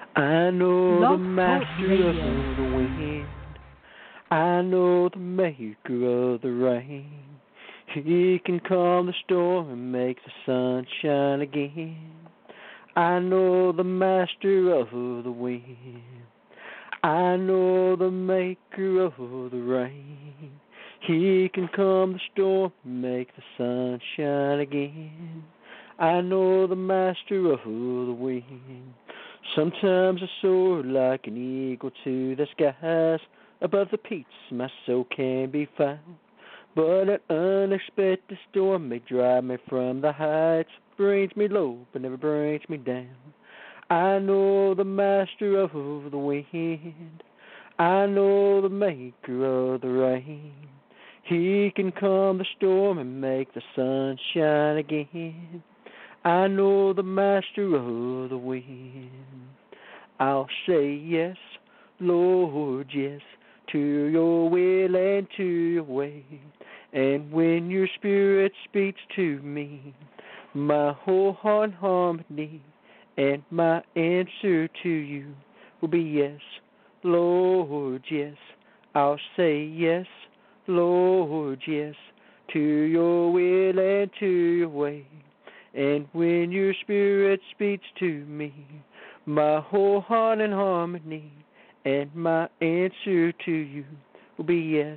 I know the Blog Talk master of Radio. the wind. I know the maker of the rain. He can calm the storm and make the sun shine again. I know the master of the wind. I know the maker of the rain. He can calm the storm and make the sun shine again. I know the master of the wind. Sometimes I soar like an eagle to the skies. Above the peaks my soul can be found. But an unexpected storm may drive me from the heights. Brings me low but never brings me down. I know the master of the wind. I know the maker of the rain. He can calm the storm and make the sun shine again. I know the master of the wind. I'll say yes, Lord, yes, to your will and to your way. And when your spirit speaks to me, my whole heart harmony, and my answer to you will be yes, Lord, yes. I'll say yes, Lord, yes, to your will and to your way. And when your spirit speaks to me, my whole heart in harmony, and my answer to you will be yes,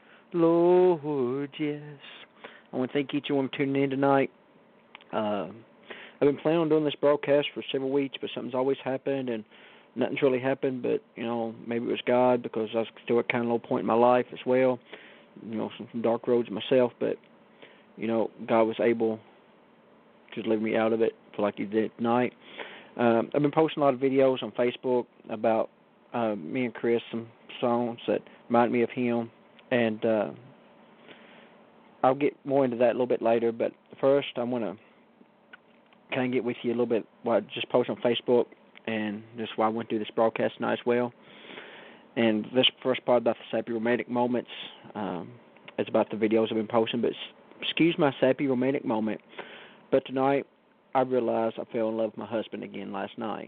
Lord, yes. I want to thank each one for tuning in tonight. I've been planning on doing this broadcast for several weeks, but something's always happened, and nothing's really happened. But maybe it was God, because I was still at kind of a low point in my life as well. Some dark roads myself, but God was able to deliver me out of it, like He did tonight. I've been posting a lot of videos on Facebook about me and Chris, some songs that remind me of him, and I'll get more into that a little bit later. But first, I want to kind of get with you a little bit what I just posted on Facebook, and this is why I went through this broadcast tonight as well. And this first part about the sappy romantic moments, it's about the videos I've been posting, but excuse my sappy romantic moment. But tonight, I realized I fell in love with my husband again last night.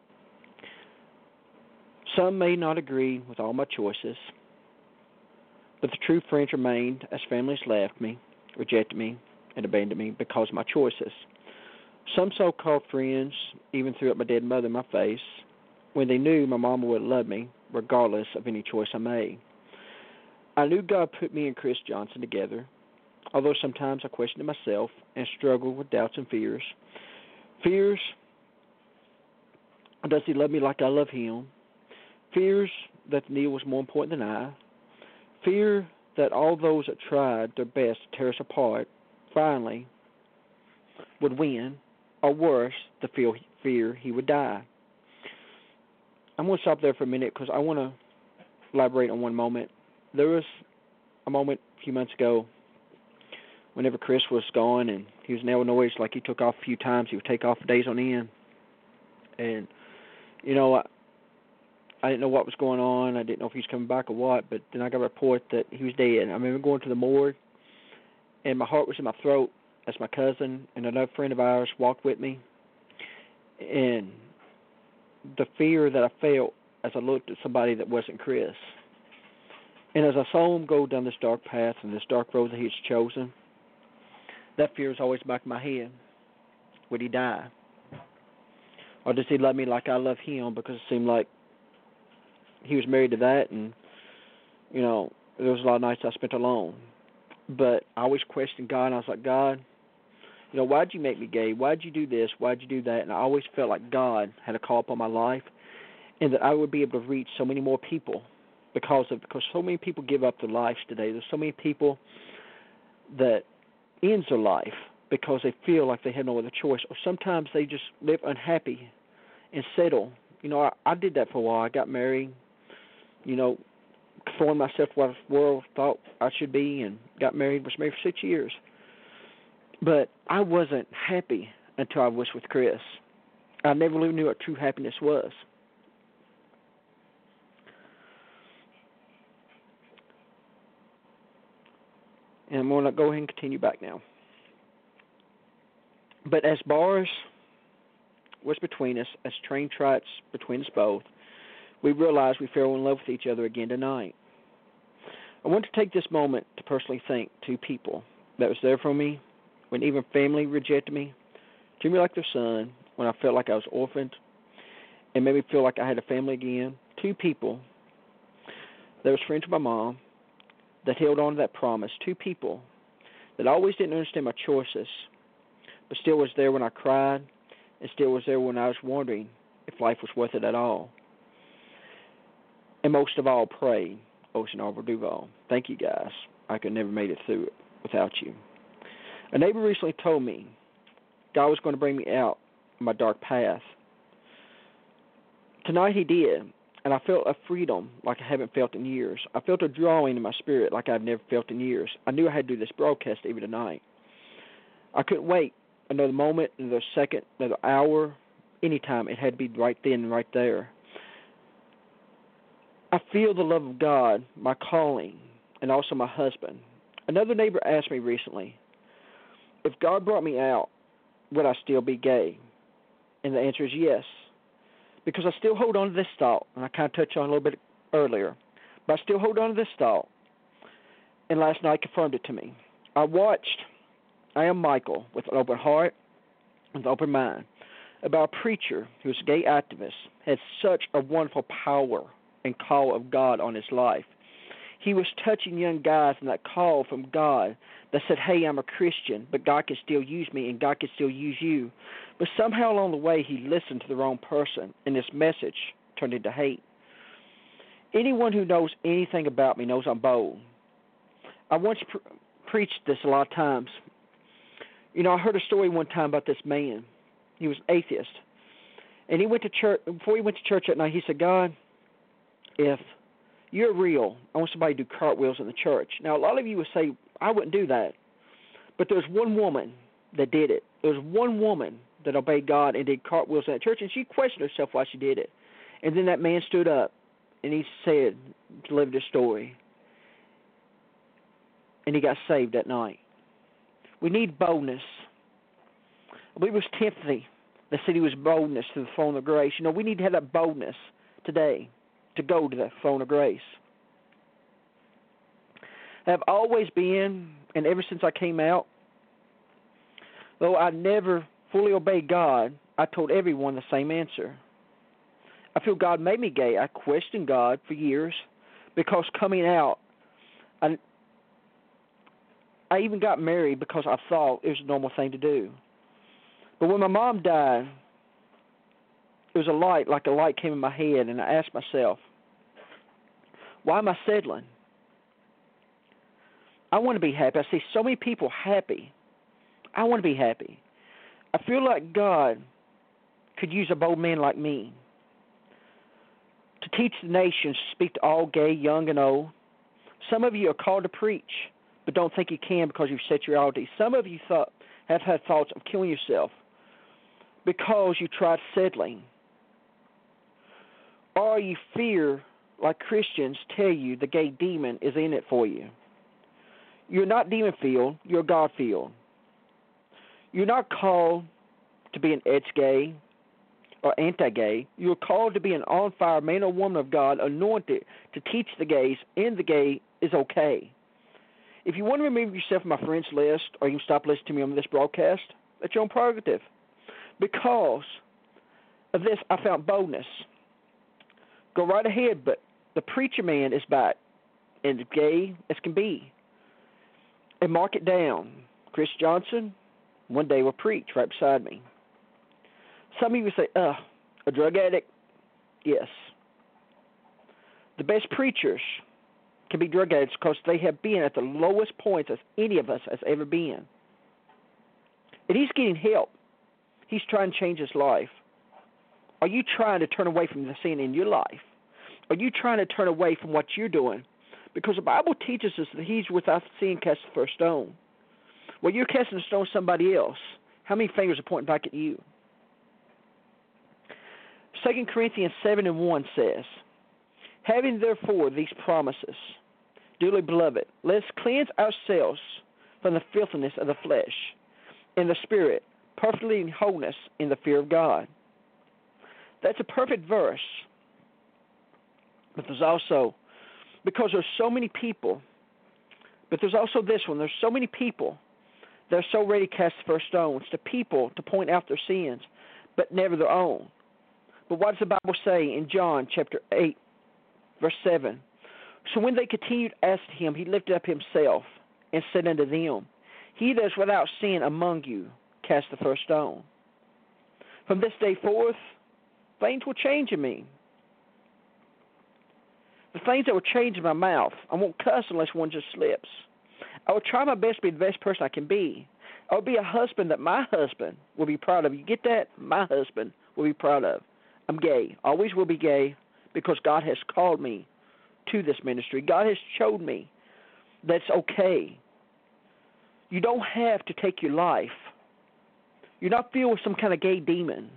Some may not agree with all my choices, but the true friends remained as families left me, rejected me, and abandoned me because of my choices. Some so-called friends even threw up my dead mother in my face when they knew my mama would love me regardless of any choice I made. I knew God put me and Chris Johnson together, although sometimes I questioned myself and struggled with doubts and fears. Fears, does He love me like I love Him? Fears that Neil was more important than I. Fear that all those that tried their best to tear us apart finally would win, or worse, the fear he would die. I'm going to stop there for a minute because I want to elaborate on one moment. There was a moment a few months ago whenever Chris was gone and he was in Illinois, like he took off a few times. He would take off days on end. And, I didn't know what was going on. I didn't know if he was coming back or what, but then I got a report that he was dead. And I remember going to the morgue, and my heart was in my throat as my cousin and another friend of ours walked with me. And the fear that I felt as I looked at somebody that wasn't Chris. And as I saw him go down this dark path and this dark road that he's chosen, that fear was always back in my head. Would he die? Or does he love me like I love him? Because it seemed like he was married to that, and, there was a lot of nights I spent alone. But I always questioned God, and I was like, God, why'd you make me gay? Why'd you do this? Why'd you do that? And I always felt like God had a call upon my life, and that I would be able to reach so many more people because so many people give up their lives today. There's so many people that ends their life because they feel like they have no other choice, or sometimes they just live unhappy and settle. I did that for a while. I got married, conformed myself to what the world thought I should be, and got married, was married for 6 years. But I wasn't happy until I was with Chris. I never really knew what true happiness was. And I'm going to go ahead and continue back now. But as bars was between us, as train tracks between us both, we realize we fell in love with each other again tonight. I want to take this moment to personally thank two people that was there for me when even family rejected me, treated me like their son when I felt like I was orphaned, and made me feel like I had a family again. Two people that was friends with my mom that held on to that promise. Two people that always didn't understand my choices, but still was there when I cried, and still was there when I was wondering if life was worth it at all. And most of all, prayed. Ocean Arbor Duval. Thank you, guys. I could never made it through it without you. A neighbor recently told me God was going to bring me out on my dark path. Tonight he did, and I felt a freedom like I haven't felt in years. I felt a drawing in my spirit like I've never felt in years. I knew I had to do this broadcast even tonight. I couldn't wait another moment, another second, another hour, anytime. It had to be right then and right there. I feel the love of God, my calling, and also my husband. Another neighbor asked me recently, if God brought me out, would I still be gay? And the answer is yes, because I still hold on to this thought, and I kind of touched on it a little bit earlier, but I still hold on to this thought, and last night confirmed it to me. I watched I Am Michael with an open heart and an open mind about a preacher who was a gay activist, had such a wonderful power and call of God on his life. He was touching young guys in that call from God that said, hey, I'm a Christian, but God can still use me and God can still use you. But somehow along the way he listened to the wrong person, and this message turned into hate. Anyone who knows anything about me knows I'm bold. I once preached this a lot of times. You know, I heard a story one time about this man. He was an atheist. And he went to church. Before he went to church that night, he said, God, if you're real, I want somebody to do cartwheels in the church. Now, a lot of you would say, I wouldn't do that. But there's one woman that did it. There was one woman that obeyed God and did cartwheels in that church, and she questioned herself why she did it. And then that man stood up, and he said, delivered his story. And he got saved that night. We need boldness. I believe it was Timothy that said he was boldness to the throne of grace. You know, we need to have that boldness today to go to the throne of grace. I have always been, and ever since I came out, though I never fully obeyed God, I told everyone the same answer. I feel God made me gay. I questioned God for years because coming out, I even got married because I thought it was a normal thing to do. But when my mom died, it was like a light came in my head, and I asked myself, why am I settling? I want to be happy. I see so many people happy. I want to be happy. I feel like God could use a bold man like me to teach the nations, to speak to all gay, young, and old. Some of you are called to preach, but don't think you can because you've set your identity. Some of you have had thoughts of killing yourself because you tried settling. Or you fear, like Christians tell you, the gay demon is in it for you. You're not demon-filled, you're God-filled. You're not called to be an ex-gay or anti-gay. You're called to be an on-fire man or woman of God, anointed to teach the gays, and the gay is okay. If you want to remove yourself from my friends list, or you can stop listening to me on this broadcast, that's your own prerogative. Because of this, I found boldness. Go right ahead, but the preacher man is back, and as gay as can be. And mark it down. Chris Johnson, one day will preach right beside me. Some of you say, a drug addict? Yes. The best preachers can be drug addicts because they have been at the lowest points as any of us has ever been. And he's getting help. He's trying to change his life. Are you trying to turn away from the sin in your life? Are you trying to turn away from what you're doing? Because the Bible teaches us that he's without sin cast the first stone. Well, you're casting a stone at somebody else. How many fingers are pointing back at you? 2 Corinthians 7:1 says, having therefore these promises, dearly beloved, let us cleanse ourselves from the filthiness of the flesh and the spirit, perfectly in wholeness in the fear of God. That's a perfect verse But there's also, because there's so many people, but there's also this one. There's so many people that are so ready to cast the first stones to people to point out their sins, but never their own. But what does the Bible say in John chapter 8, verse 7? So when they continued to ask him, he lifted up himself and said unto them, He that is without sin among you, cast the first stone. From this day forth, things will change in me. The things that will change in my mouth, I won't cuss unless one just slips. I will try my best to be the best person I can be. I will be a husband that my husband will be proud of. You get that? My husband will be proud of. I'm gay. Always will be gay because God has called me to this ministry. God has showed me that's okay. You don't have to take your life. You're not filled with some kind of gay demon.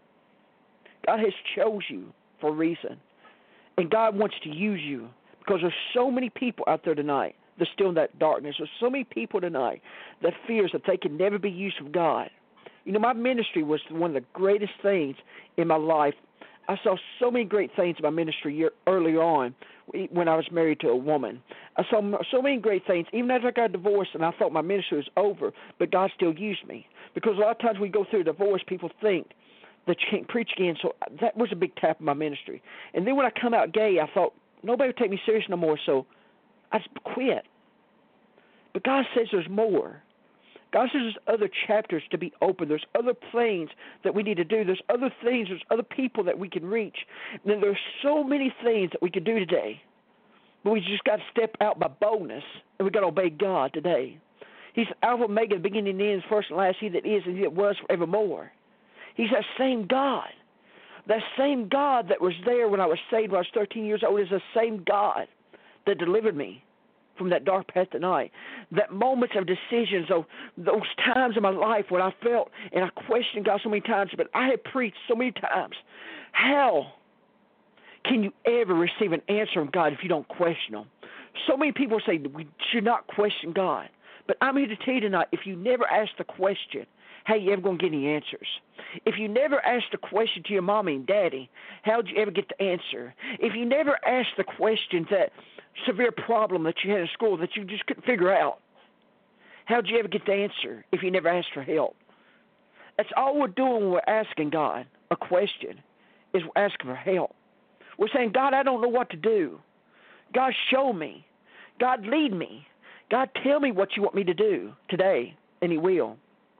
God has chose you for a reason. And God wants to use you because there's so many people out there tonight that's still in that darkness. There's so many people tonight that fears that they can never be used of God. You know, my ministry was one of the greatest things in my life. I saw so many great things in my ministry earlier on when I was married to a woman. I saw so many great things, even after I got divorced and I thought my ministry was over, but God still used me. Because a lot of times we go through a divorce, people think that you can't preach again, so that was a big tap in my ministry. And then when I come out gay, I thought, nobody would take me serious no more, so I just quit. But God says there's more. God says there's other chapters to be opened. There's other planes that we need to do. There's other things. There's other people that we can reach. And there's so many things that we can do today. But we just got to step out by boldness, and we got to obey God today. He's Alpha, Omega, the beginning and the end, first and last, He that is and He that was forevermore. He's that same God. That same God that was there when I was saved when I was 13 years old is the same God that delivered me from that dark path tonight. That moments of decisions, those times in my life when I felt and I questioned God so many times, but I had preached so many times. How can you ever receive an answer from God if you don't question Him? So many people say we should not question God. But I'm here to tell you tonight, if you never ask the question, how you ever going to get any answers? If you never ask the question to your mommy and daddy, how'd you ever get the answer? If you never ask the question, that severe problem that you had in school that you just couldn't figure out, how'd you ever get the answer if you never asked for help? That's all we're doing when we're asking God a question, is we're asking for help. We're saying, God, I don't know what to do. God, show me. God, lead me. God, tell me what you want me to do today, and He will.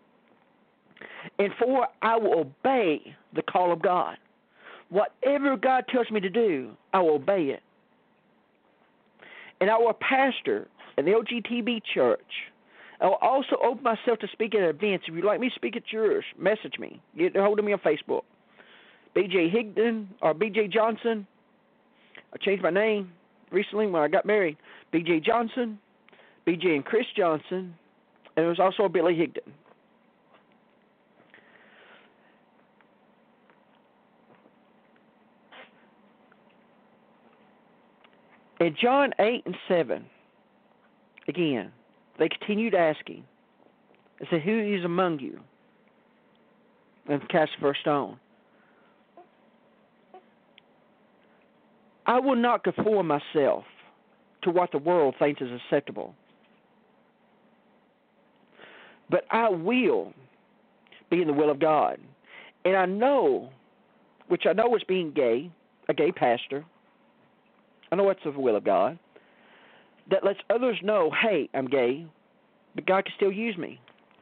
And for I will obey the call of God. Whatever God tells me to do, I will obey it. And I will pastor in the LGTB church. I will also open myself to speak at events. If you'd like me to speak at yours, message me. Get a hold of me on Facebook. BJ Higdon or BJ Johnson. I changed my name recently when I got married. BJ Johnson, BJ and Chris Johnson, and there was also a Billy Higdon. In John 8 and 7, again, they continued asking. They said, who is among you? And cast the first stone. I will not conform myself to what the world thinks is acceptable. But I will be in the will of God. And I know, which I know is being gay, a gay pastor, I know it's the will of God, that lets others know, hey, I'm gay, but God can still use me.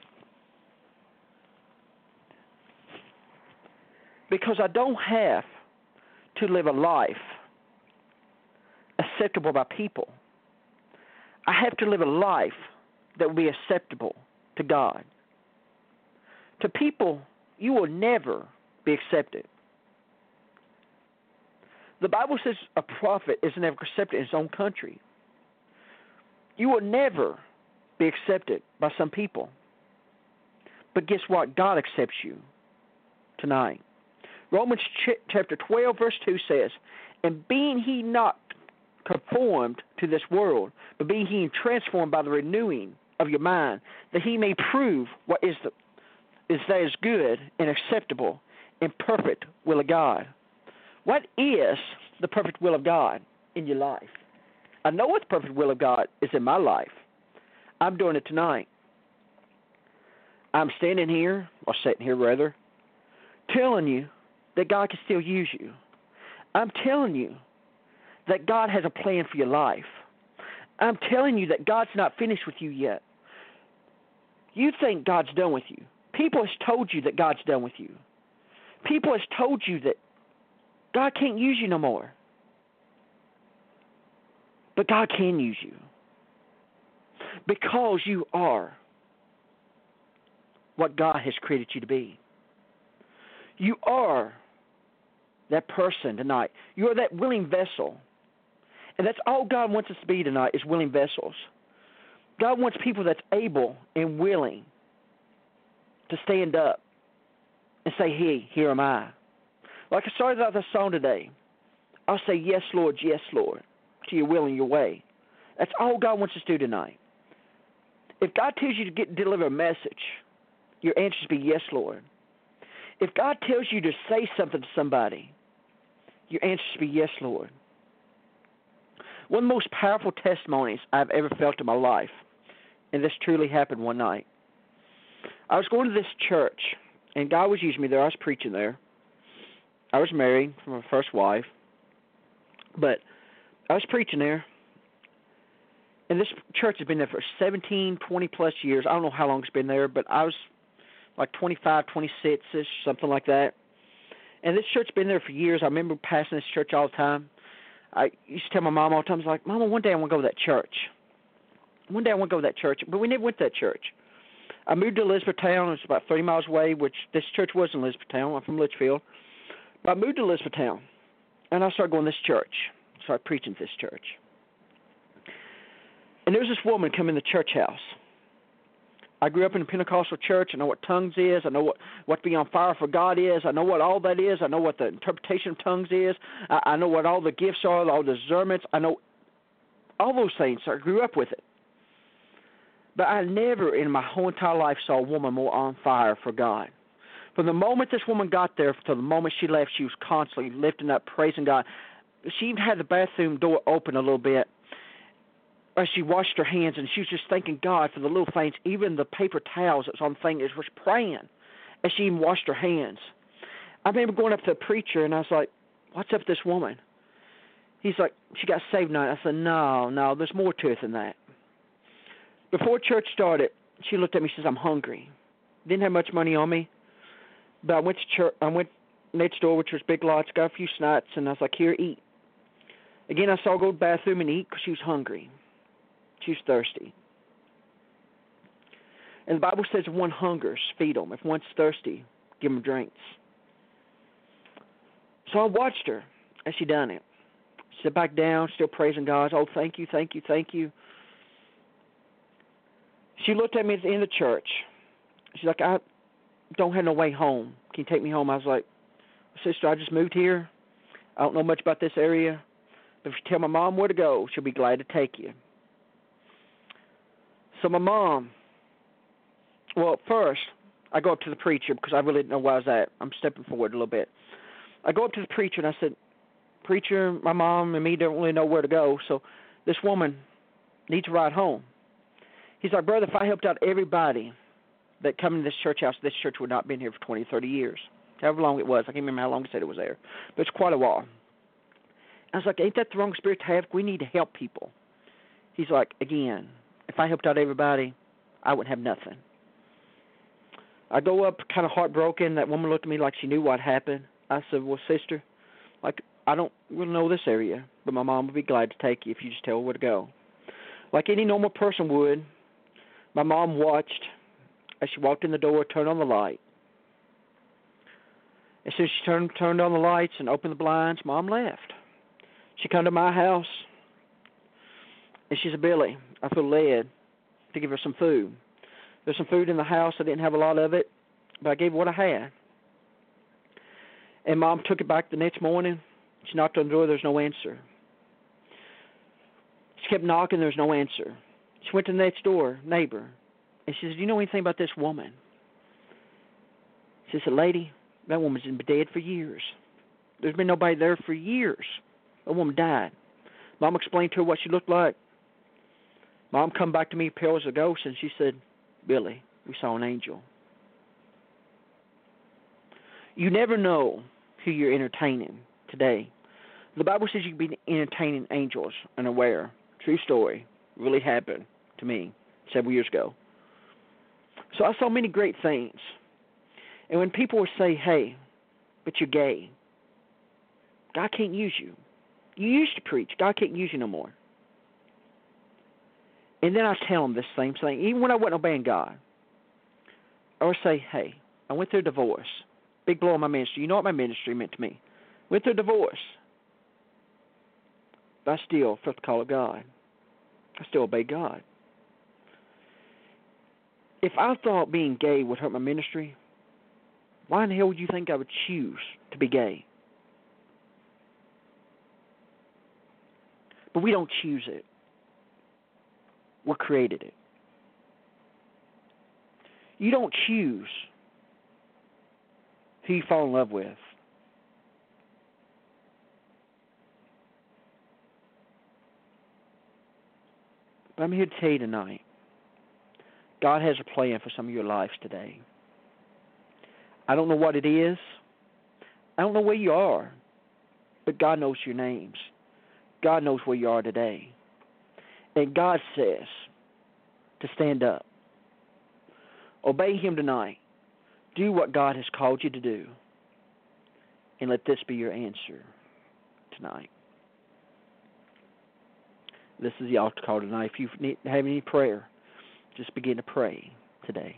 Because I don't have to live a life acceptable by people. I have to live a life that will be acceptable to God. To people, you will never be accepted. The Bible says a prophet is never accepted in his own country. You will never be accepted by some people. But guess what? God accepts you tonight. Romans chapter 12, verse 2 says, and being ye not conformed to this world, but being ye transformed by the renewing of your mind, that he may prove what is that is good and acceptable and perfect will of God. What is the perfect will of God? in your life. I know what the perfect will of God is in my life. I'm doing it tonight. I'm standing here, or sitting here rather, telling you that God can still use you. I'm telling you that God has a plan for your life. I'm telling you that God's not finished with you yet. You think God's done with you. People has told you that God's done with you. People has told you that God can't use you no more. But God can use you. Because you are what God has created you to be. You are that person tonight. You are that willing vessel. And that's all God wants us to be tonight, is willing vessels. God wants people that's able and willing to stand up and say, hey, here am I. Like I started out this song today, I'll say, yes, Lord, to your will and your way. That's all God wants us to do tonight. If God tells you to deliver a message, your answer should be yes, Lord. If God tells you to say something to somebody, your answer should be yes, Lord. One of the most powerful testimonies I've ever felt in my life, and this truly happened one night. I was going to this church, and God was using me there. I was preaching there. I was married from my first wife, but I was preaching there. And this church has been there for 17, 20-plus years. I don't know how long it's been there, but I was like 25, 26-ish, something like that. And this church has been there for years. I remember passing this church all the time. I used to tell my mom all the time, I was like, Mama, one day I want to go to that church. One day I want to go to that church. But we never went to that church. I moved to Elizabethtown. It's about 30 miles away, which this church was in Elizabethtown. I'm from Litchfield. But I moved to Elizabethtown, and I started going to this church. Started preaching at this church. And there was this woman come in the church house. I grew up in a Pentecostal church. I know what tongues is. I know what to be on fire for God is. I know what all that is. I know what the interpretation of tongues is. I know what all the gifts are, all the discernments. I know all those things. I grew up with it. But I never in my whole entire life saw a woman more on fire for God. From the moment this woman got there to the moment she left, she was constantly lifting up, praising God. She even had the bathroom door open a little bit as she washed her hands, and she was just thanking God for the little things, even the paper towels that was on the thing, was praying as she even washed her hands. I remember going up to the preacher, and I was like, what's up with this woman? He's like, she got saved tonight. I said, no, there's more to it than that. Before church started, she looked at me and says, I'm hungry. Didn't have much money on me, but I went to church. I went next door, which was Big Lots, got a few snacks, and I was like, here, eat. Again, I saw her go to the bathroom and eat because she was hungry. She was thirsty. And the Bible says if one hungers, feed them. If one's thirsty, give them drinks. So I watched her as she done it. She sat back down, still praising God. Oh, thank you, thank you, thank you. She looked at me at the end of church. She's like, I don't have no way home. Can you take me home? I was like, sister, I just moved here. I don't know much about this area. But if you tell my mom where to go, she'll be glad to take you. So my mom, well, first, I go up to the preacher because I really didn't know where I was at. I'm stepping forward a little bit. I go up to the preacher and I said, preacher, my mom and me don't really know where to go, so this woman needs a ride home. He's like, brother, if I helped out everybody that come to this church house, this church would not have been here for 20, 30 years. However long it was. I can't remember how long he said it was there. But it's quite a while. I was like, ain't that the wrong spirit to have? We need to help people. He's like, again, if I helped out everybody, I wouldn't have nothing. I go up kind of heartbroken. That woman looked at me like she knew what happened. I said, well, sister, like, I don't really know this area, but my mom would be glad to take you if you just tell her where to go. Like any normal person would, my mom watched as she walked in the door, turned on the light. As soon as she turned on the lights and opened the blinds, Mom left. She come to my house, and she said, Billy, I feel led to give her some food. There's some food in the house. I didn't have a lot of it, but I gave her what I had. And Mom took it back the next morning. She knocked on the door. There's no answer. She kept knocking. There's no answer. She went to the next door, neighbor, and she said, do you know anything about this woman? She said, lady, that woman's been dead for years. There's been nobody there for years. A woman died. Mom explained to her what she looked like. Mom come back to me pale as a ghost, and she said, Billy, we saw an angel. You never know who you're entertaining today. The Bible says you can be entertaining angels unaware. True story. Really happened to me several years ago. So I saw many great things. And when people would say, hey, but you're gay, God can't use you. You used to preach. God can't use you no more. And then I tell them this same thing, even when I wasn't obeying God. I would say, hey, I went through a divorce. Big blow on my ministry. You know what my ministry meant to me. Went through a divorce. But I still felt the call of God. I still obey God. If I thought being gay would hurt my ministry, why in the hell would you think I would choose to be gay? But we don't choose it. We're created it. You don't choose who you fall in love with. But I'm here to tell you tonight, God has a plan for some of your lives today. I don't know what it is. I don't know where you are. But God knows your names. God knows where you are today. And God says to stand up. Obey Him tonight. Do what God has called you to do. And let this be your answer tonight. This is the altar call tonight. If you have any prayer, just begin to pray today.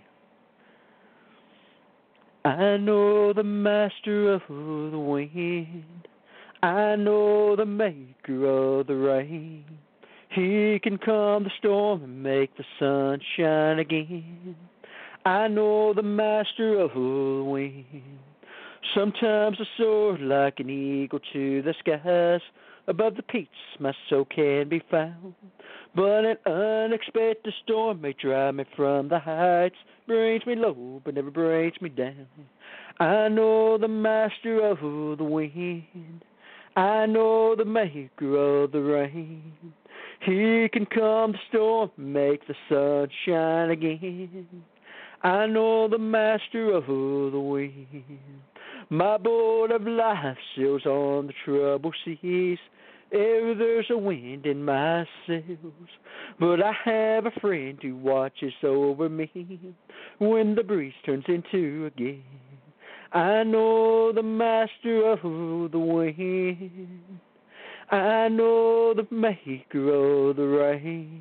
I know the master of the wind. I know the maker of the rain. He can calm the storm and make the sun shine again. I know the master of the wind. Sometimes I soar like an eagle to the skies. Above the peaks my soul can be found. But an unexpected storm may drive me from the heights. Brings me low but never brings me down. I know the master of the wind. I know the maker of the rain. He can calm the storm, make the sun shine again. I know the master of the wind. My boat of life sails on the troubled seas. Ever there's a wind in my sails. But I have a friend who watches over me when the breeze turns into a gale. I know the master of the wind. I know the maker of the rain.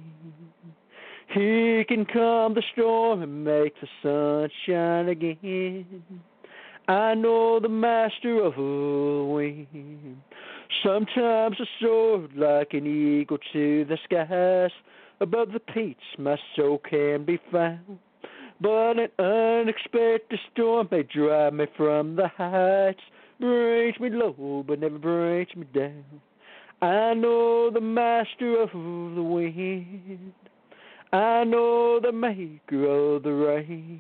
He can calm the storm and make the sun shine again. I know the master of the wind. Sometimes I soar like an eagle to the skies. Above the peaks my soul can be found. But an unexpected storm may drive me from the heights. Brings me low but never brings me down. I know the master of the wind. I know the maker of the rain.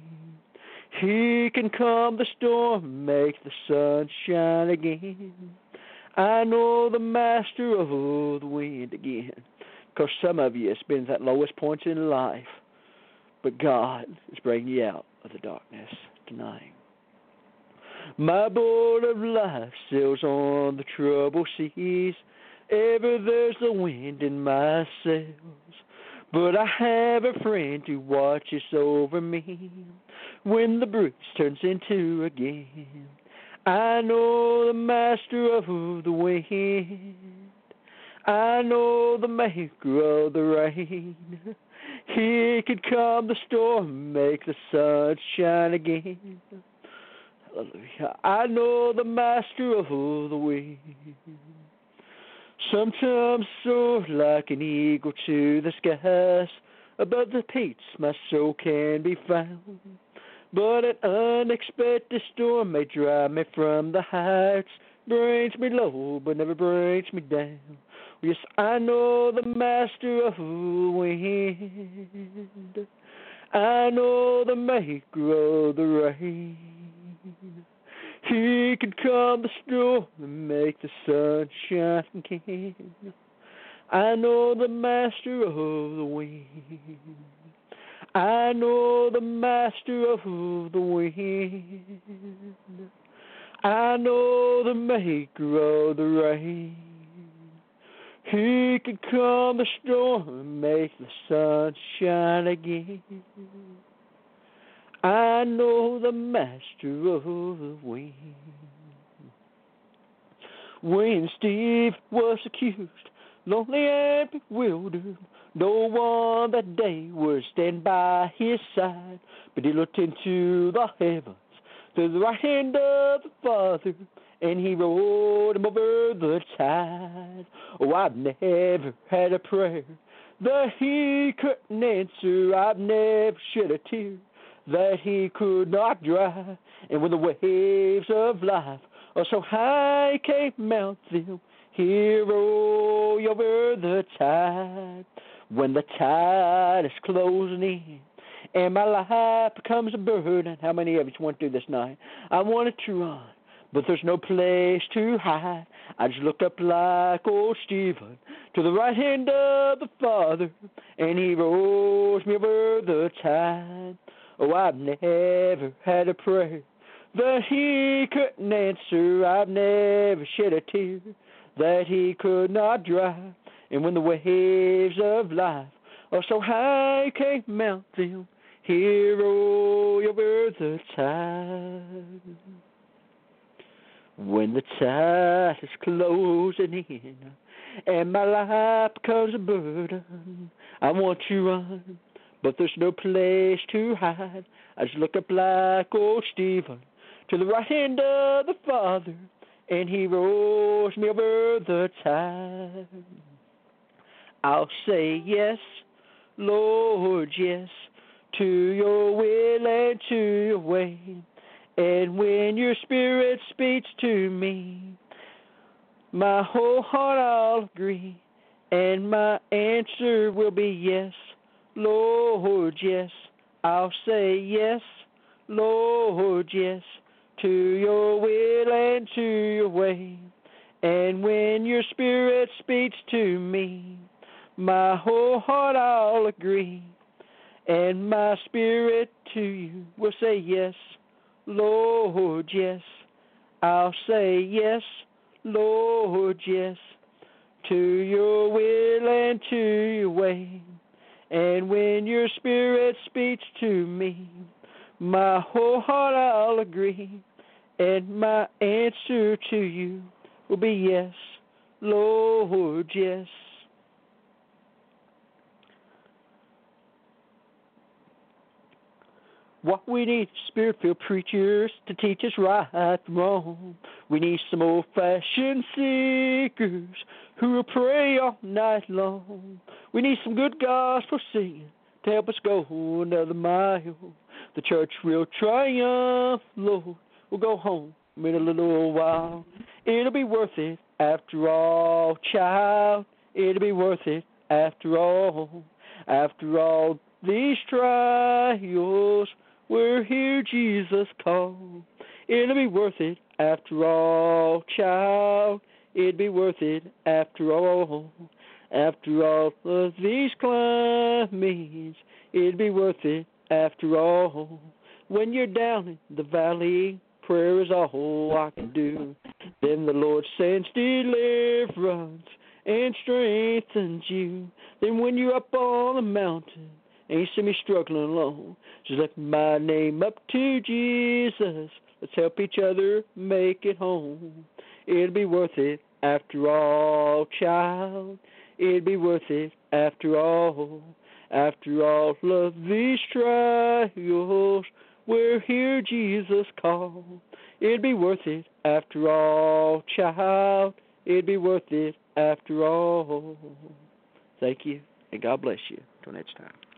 He can calm the storm, make the sun shine again. I know the master of the wind again. Because some of you, it's been that lowest point in life. But God is bringing you out of the darkness tonight. My boat of life sails on the troubled seas. Ever there's a wind in my sails. But I have a friend who watches over me when the breeze turns into a gale. I know the master of the wind. I know the maker of the rain. He can calm the storm, make the sun shine again. Hallelujah. I know the master of the wind. Sometimes soar like an eagle to the skies. Above the peaks my soul can be found. But an unexpected storm may drive me from the heights. Brings me low but never brings me down. Yes, I know the master of the wind. I know the maker of the rain. He can calm the storm and make the sun shine again. I know the master of the wind. I know the master of the wind. I know the maker of the rain. He can calm the storm and make the sun shine again. I know the master of the wind. When Steve was accused, lonely and bewildered, no one that day would stand by his side. But he looked into the heavens, to the right hand of the Father, and he rode him over the tide. Oh, I've never had a prayer that he couldn't answer. I've never shed a tear that he could not dry. And when the waves of life are so high, can't mount them, he rode over the tide. When the tide is closing in and my life becomes a burden, how many of us want to do this night? I wanted to run, but there's no place to hide. I just looked up like old Stephen to the right hand of the Father, and he rolls me over the tide. Oh, I've never had a prayer that he couldn't answer. I've never shed a tear that he could not dry. And when the waves of life are so high, can't mount them, he roll over the tide. When the tide is closing in and my life becomes a burden, I want to run, but there's no place to hide. I just look up like old Stephen to the right hand of the Father, and he rolls me over the tide. I'll say yes, Lord, yes, to your will and to your way. And when your Spirit speaks to me, my whole heart I'll agree, and my answer will be yes, Lord, yes. I'll say yes, Lord, yes, to your will and to your way. And when your Spirit speaks to me, my whole heart I'll agree, and my spirit to you will say yes, Lord, yes. I'll say yes, Lord, yes, to your will and to your way. And when your Spirit speaks to me, my whole heart I'll agree, and my answer to you will be yes, Lord, yes. What we need is Spirit-filled preachers to teach us right from wrong. We need some old-fashioned seekers who will pray all night long. We need some good gospel singing to help us go another mile. The church will triumph, Lord. We'll go home in a little while. It'll be worth it after all, child. It'll be worth it after all. After all these trials, we're here, Jesus called. It'll be worth it after all, child. It'll be worth it after all. After all of these climbings, it'll be worth it after all. When you're down in the valley, prayer is all I can do. Then the Lord sends deliverance and strengthens you. Then when you're up on the mountain and you see me struggling alone, just lift my name up to Jesus. Let's help each other make it home. It'll be worth it after all, child. It'll be worth it after all. After all of these trials, we're here, Jesus called. It'll be worth it after all, child. It'll be worth it after all. Thank you, and God bless you. Until next time.